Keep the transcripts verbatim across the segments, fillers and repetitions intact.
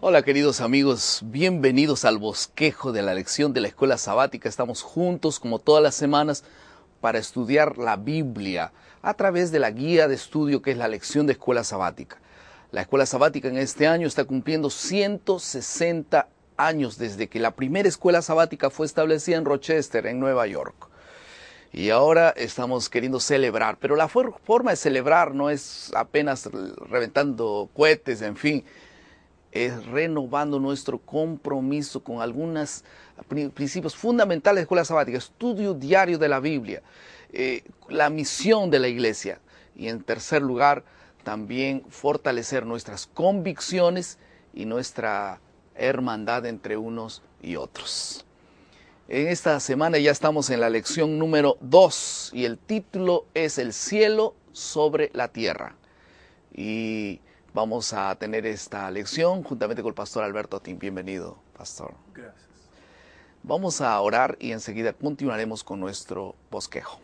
Hola queridos amigos, bienvenidos al bosquejo de la lección de la escuela sabática. Estamos juntos como todas las semanas para estudiar la Biblia a través de la guía de estudio que es la lección de escuela sabática. La escuela sabática en este año está cumpliendo ciento sesenta años desde que la primera escuela sabática fue establecida en Rochester, en Nueva York. Y ahora estamos queriendo celebrar, pero la forma de celebrar no es apenas reventando cohetes, en fin, es renovando nuestro compromiso con algunos principios fundamentales de la escuela sabática, estudio diario de la Biblia, eh, la misión de la iglesia y en tercer lugar también fortalecer nuestras convicciones y nuestra hermandad entre unos y otros. En esta semana ya estamos en la lección número dos y el título es El cielo sobre la tierra. Y vamos a tener esta lección juntamente con el pastor Alberto Atín. Bienvenido, pastor. Gracias. Vamos a orar y enseguida continuaremos con nuestro bosquejo.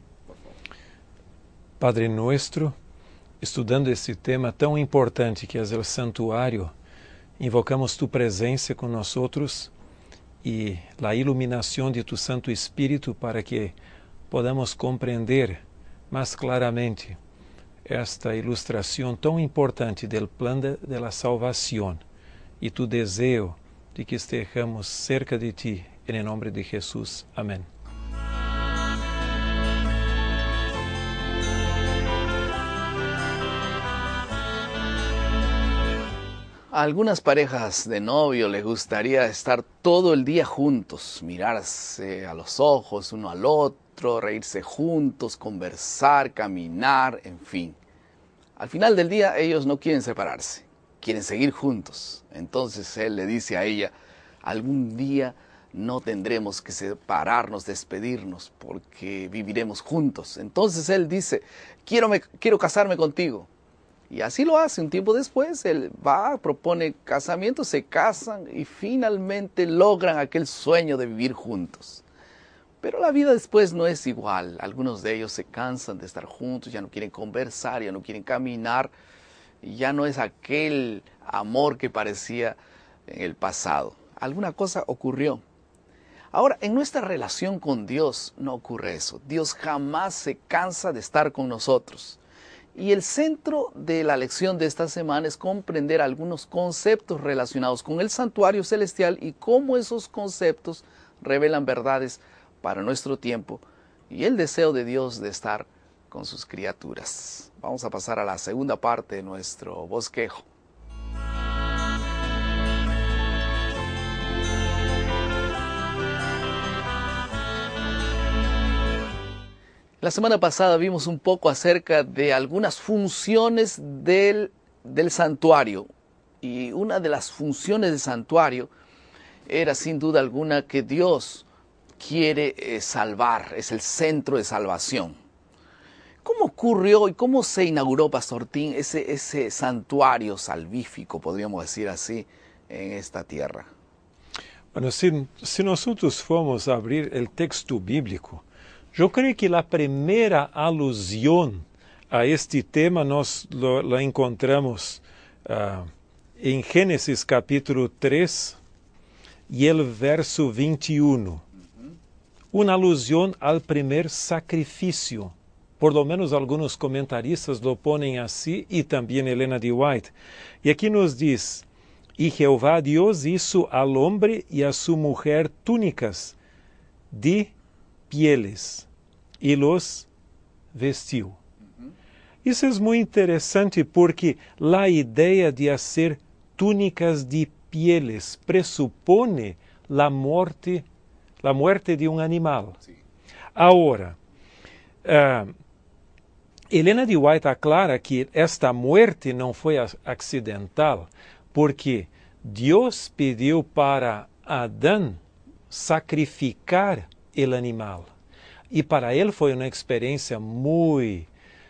Padre nuestro, estudando este tema tão importante que é o santuário, invocamos tu presença com nós outros e a iluminação de tu Santo Espírito para que podamos compreender mais claramente esta ilustração tão importante do plano de la salvação e tu desejo de que estejamos cerca de ti, em nome de Jesus. Amém. A algunas parejas de novio les gustaría estar todo el día juntos, mirarse a los ojos uno al otro, reírse juntos, conversar, caminar, en fin. Al final del día ellos no quieren separarse, quieren seguir juntos. Entonces él le dice a ella, algún día no tendremos que separarnos, despedirnos, porque viviremos juntos. Entonces él dice, quiero, me, quiero casarme contigo. Y así lo hace. Un tiempo después, él va, propone casamiento, se casan y finalmente logran aquel sueño de vivir juntos. Pero la vida después no es igual. Algunos de ellos se cansan de estar juntos, ya no quieren conversar, ya no quieren caminar. Ya no es aquel amor que parecía en el pasado. Alguna cosa ocurrió. Ahora, en nuestra relación con Dios no ocurre eso. Dios jamás se cansa de estar con nosotros. Y el centro de la lección de esta semana es comprender algunos conceptos relacionados con el santuario celestial y cómo esos conceptos revelan verdades para nuestro tiempo y el deseo de Dios de estar con sus criaturas. Vamos a pasar a la segunda parte de nuestro bosquejo. La semana pasada vimos un poco acerca de algunas funciones del, del santuario. Y una de las funciones del santuario era sin duda alguna que Dios quiere eh, salvar, es el centro de salvación. ¿Cómo ocurrió y cómo se inauguró, Pastor Tim, ese, ese santuario salvífico, podríamos decir así, en esta tierra? Bueno, si, si nosotros formos a abrir el texto bíblico, eu creio que a primeira alusão a este tema nós lo, lo encontramos uh, em Gênesis capítulo três e o verso vinte e um. Uma alusão ao primeiro sacrifício. Por lo menos alguns comentaristas lo ponem assim e também Helena de White. E aqui nos diz, e Jeová Deus hizo al hombre e a su mujer túnicas de pieles e los vestiu. Uhum. Isso é muito interessante porque a ideia de fazer túnicas de pieles pressupone a morte, a morte de um animal. Sí. Agora, uh, Helena de White aclara que esta muerte não foi acidental porque Deus pediu para Adão sacrificar o animal. E para ele foi uma experiência muito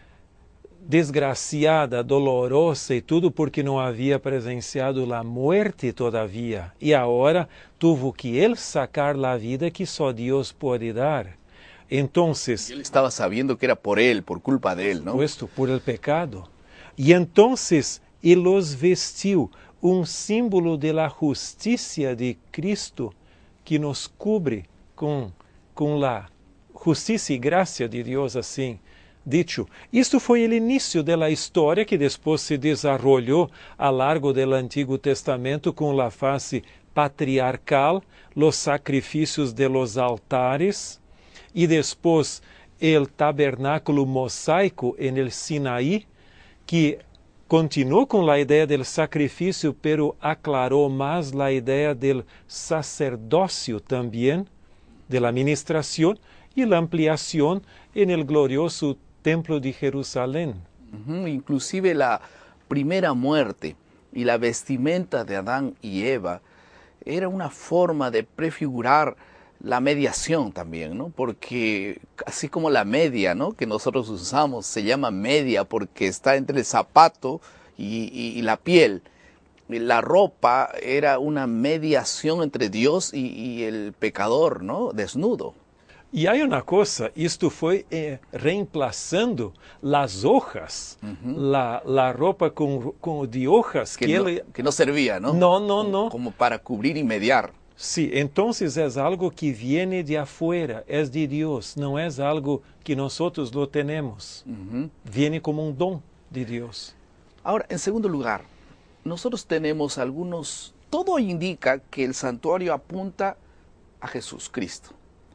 desgraciada, dolorosa e tudo porque não havia presenciado a morte todavia. E agora tuvo que ele sacar a vida que só Deus pode dar. Então, ele estava sabendo que era por ele, por culpa dele, não? Puesto por el pecado. E então ele os vestiu. um símbolo da justiça de Cristo que nos cubre com, com a justiça e graça de Deus, assim dicho. Isto foi o início da história que depois se desarrollou a largo do Antigo Testamento com a fase patriarcal, os sacrifícios de los altares e depois o tabernáculo mosaico em el Sinaí, que continuou com a ideia do sacrifício, pero aclarou mais a ideia do sacerdócio também, da administração e a ampliação em el glorioso Templo de Jerusalém. Uh-huh. Inclusive la primera muerte y la vestimenta de Adán y Eva era una forma de prefigurar la mediación también, ¿no? Porque así como la media, ¿no?, que nosotros usamos se llama media porque está entre el zapato y, y, y la piel. La ropa era una mediación entre Dios y, y el pecador, ¿no?, desnudo. E há uma coisa, isto foi eh, reemplazando as hojas, Uhum. a, a roupa com, com, de hojas que, que, no, ele... que no servía, ¿no? No, no, no. Como para cubrir y mediar. Sí, entonces es algo que viene de afuera, es de Dios, no es algo que nosotros lo tenemos. Uhum. Viene como un don de Dios. Ahora, en segundo lugar, nosotros tenemos algunos, todo indica que el santuario apunta a Jesucristo,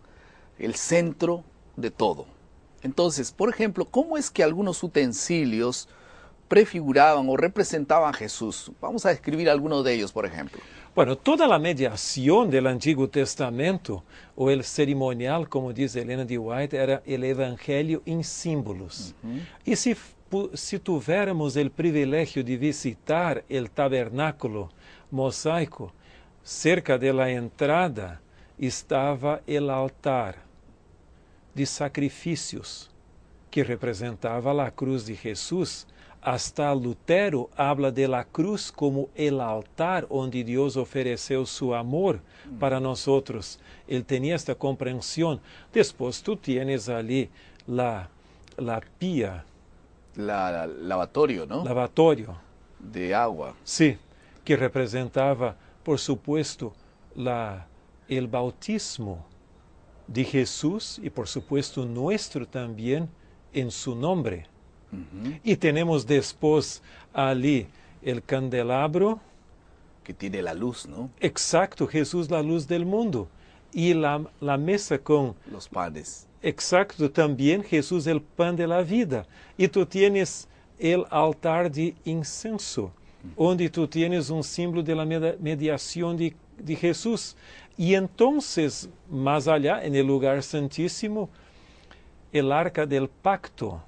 el centro de todo. Entonces, por ejemplo, ¿cómo es que algunos utensilios prefiguraban o representaban a Jesús? Vamos a describir algunos de ellos, por ejemplo. Bueno, toda la mediación del Antiguo Testamento, o el ceremonial, como dice Elena de White, era el Evangelio en símbolos. Uh-huh. Y si, si tuviéramos el privilegio de visitar el tabernáculo mosaico, cerca de la entrada estava el altar de sacrifícios, que representava a cruz de Jesus. Hasta Lutero habla de la cruz como el altar onde Deus ofereceu su amor para nosotros. Ele tinha esta compreensão. Depois tu tienes ali la, la pia. La, la lavatorio, ¿no? Lavatorio. De agua. Sí, que representava, por supuesto, la, el bautismo de Jesús y, por supuesto, nuestro también en su nombre. Uh-huh. Y tenemos después ali el candelabro. Que tiene la luz, ¿no? Exacto, Jesús la luz del mundo. Y la, la mesa con... los panes. Exacto, también Jesús el pan de la vida. Y tú tienes el altar de incenso, uh-huh, onde tú tienes un símbolo de la mediación de, de Jesús. Y entonces, más allá, en el lugar santísimo, el arca del pacto,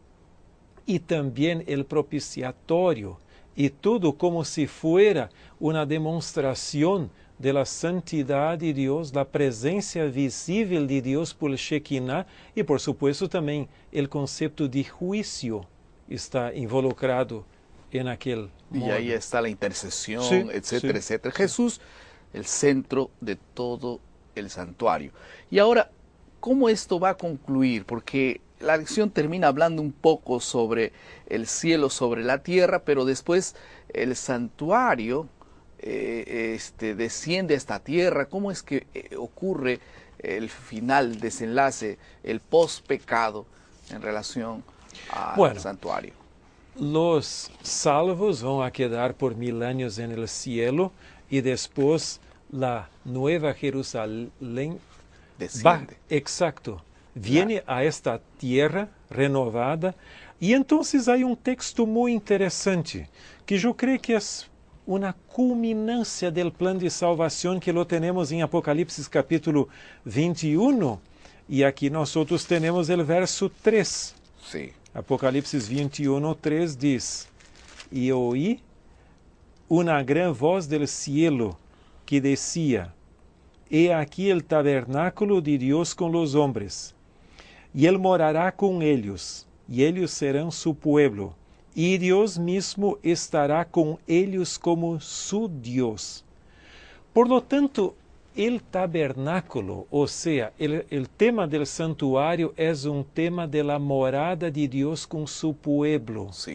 y también el propiciatorio, y todo como si fuera una demostración de la santidad de Dios, la presencia visible de Dios por el Shekinah, y por supuesto también el concepto de juicio está involucrado en aquel modo. Y ahí está la intercesión, sí, etcétera, sí. etcétera. Jesús, el centro de todo el santuario. Y ahora, ¿cómo esto va a concluir? Porque la lección termina hablando un poco sobre el cielo, sobre la tierra, pero después el santuario eh, este, desciende a esta tierra. ¿Cómo es que eh, ocurre el final, desenlace, el post-pecado en relación al bueno, santuario? Los salvos van a quedar por mil años en el cielo y después la nueva Jerusalén va, exacto, viene a esta tierra renovada. E entonces hay un texto muy interesante que yo creo que es una culminancia del plan de salvación que lo tenemos en Apocalipsis capítulo veintiuno, y aquí nosotros tenemos el verso tres. Sí. Apocalipsis veintiuno, tres diz: E oí una gran voz del cielo que decía: He aquí el tabernáculo de Dios con los hombres, y él morará con ellos, y ellos serán su pueblo, y Dios mismo estará con ellos como su Dios. Por lo tanto, el tabernáculo, o sea, el, el tema del santuario es un tema de la morada de Dios con su pueblo. Sí.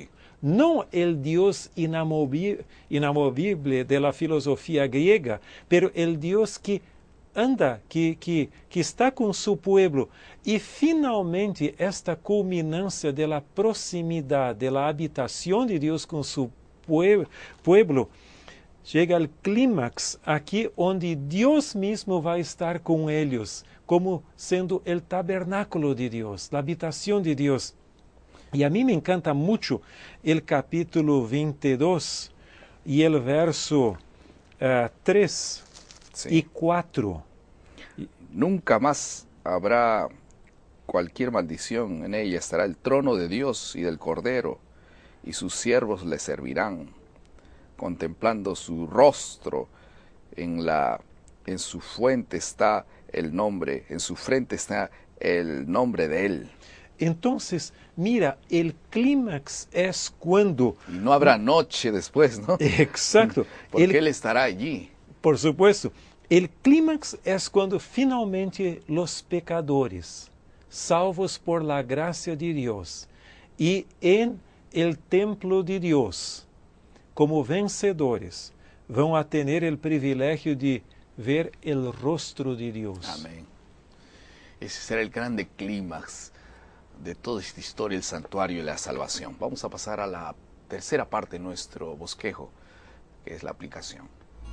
no el Dios inamovi- inamovible de la filosofía griega, pero el Dios que anda, que, que, que está con su pueblo. Y finalmente esta culminancia de la proximidad, de la habitación de Dios con su pue- pueblo, llega al clímax aquí onde Dios mismo va a estar con ellos, como sendo el tabernáculo de Dios, la habitación de Dios. Y a mí me encanta mucho el capítulo veintidós y el verso uh, tres Sí. y cuatro. Nunca más habrá cualquier maldición, en ella estará el trono de Dios y del Cordero, y sus siervos le servirán, contemplando su rostro, en la en su fuente está el nombre, en su frente está el nombre de él. Entonces, mira, el clímax es cuando... Y no habrá noche después, ¿no? Exacto. Porque El- él estará allí. Por supuesto, el clímax es cuando finalmente los pecadores, salvos por la gracia de Dios y en el templo de Dios, como vencedores, van a tener el privilegio de ver el rostro de Dios. Amén. Ese será el grande clímax de toda esta historia, el santuario y la salvación. Vamos a pasar a la tercera parte de nuestro bosquejo, que es la aplicación.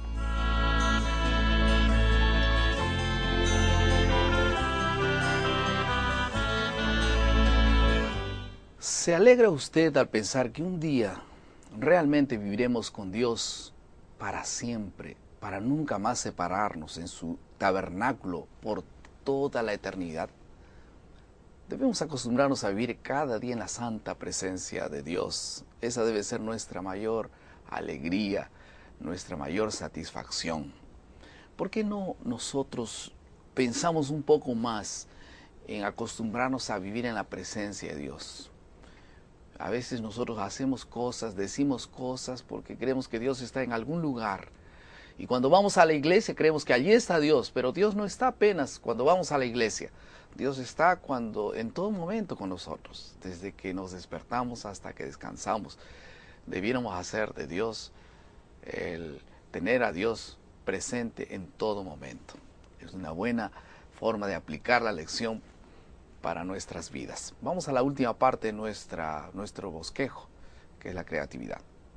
¿Se alegra usted al pensar que un día realmente viviremos con Dios para siempre, para nunca más separarnos en su tabernáculo por toda la eternidad? Debemos acostumbrarnos a vivir cada día en la santa presencia de Dios. Esa debe ser nuestra mayor alegría, nuestra mayor satisfacción. ¿Por qué no nosotros pensamos un poco más en acostumbrarnos a vivir en la presencia de Dios? A veces nosotros hacemos cosas, decimos cosas porque creemos que Dios está en algún lugar. Y cuando vamos a la iglesia creemos que allí está Dios, pero Dios no está apenas cuando vamos a la iglesia. Dios está cuando, en todo momento con nosotros, desde que nos despertamos hasta que descansamos. Debiéramos hacer de Dios, el tener a Dios presente en todo momento. Es una buena forma de aplicar la lección para nuestras vidas. Vamos a la última parte de nuestra, nuestro bosquejo, que es la creatividad.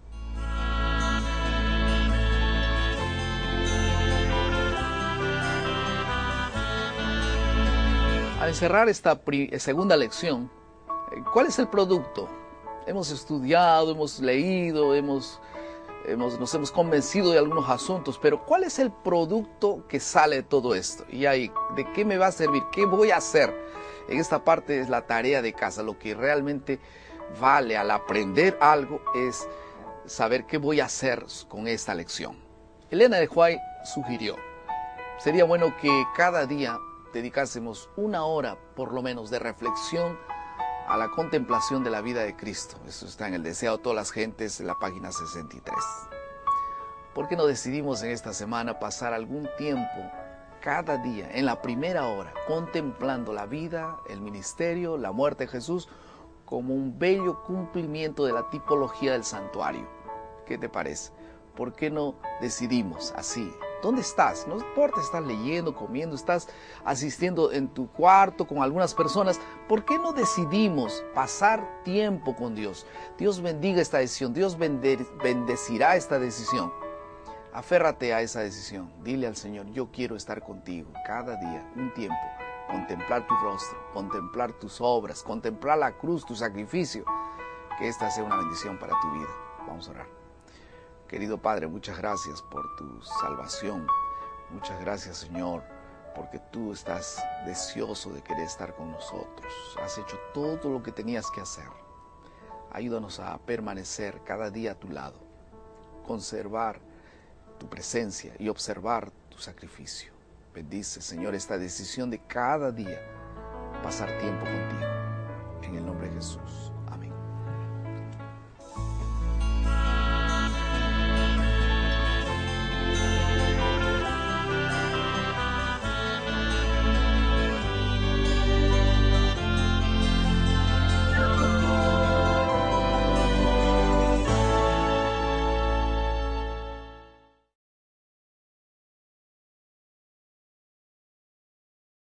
Al cerrar esta segunda lección, ¿cuál es el producto? Hemos estudiado, hemos leído, hemos, hemos, nos hemos convencido de algunos asuntos, pero ¿cuál es el producto que sale de todo esto? Y ahí, ¿de qué me va a servir? ¿Qué voy a hacer? En esta parte es la tarea de casa. Lo que realmente vale al aprender algo es saber qué voy a hacer con esta lección. Elena de White sugirió, sería bueno que cada día dedicásemos una hora por lo menos de reflexión a la contemplación de la vida de Cristo. Eso está en el Deseo de todas las gentes, en la página sesenta y tres. ¿Por qué no decidimos en esta semana pasar algún tiempo cada día, en la primera hora, contemplando la vida, el ministerio, la muerte de Jesús como un bello cumplimiento de la tipología del santuario? ¿Qué te parece? ¿Por qué no decidimos así? ¿Dónde estás? No importa, estás leyendo, comiendo, estás asistiendo en tu cuarto con algunas personas. ¿Por qué no decidimos pasar tiempo con Dios? Dios bendiga esta decisión, Dios bendecirá esta decisión. Aférrate a esa decisión. Dile al Señor, yo quiero estar contigo cada día, un tiempo. Contemplar tu rostro, contemplar tus obras, contemplar la cruz, tu sacrificio. Que esta sea una bendición para tu vida. Vamos a orar. Querido Padre, muchas gracias por tu salvación. Muchas gracias, Señor, porque tú estás deseoso de querer estar con nosotros. Has hecho todo lo que tenías que hacer. Ayúdanos a permanecer cada día a tu lado, conservar tu presencia y observar tu sacrificio. Bendice, Señor, esta decisión de cada día pasar tiempo contigo. En el nombre de Jesús.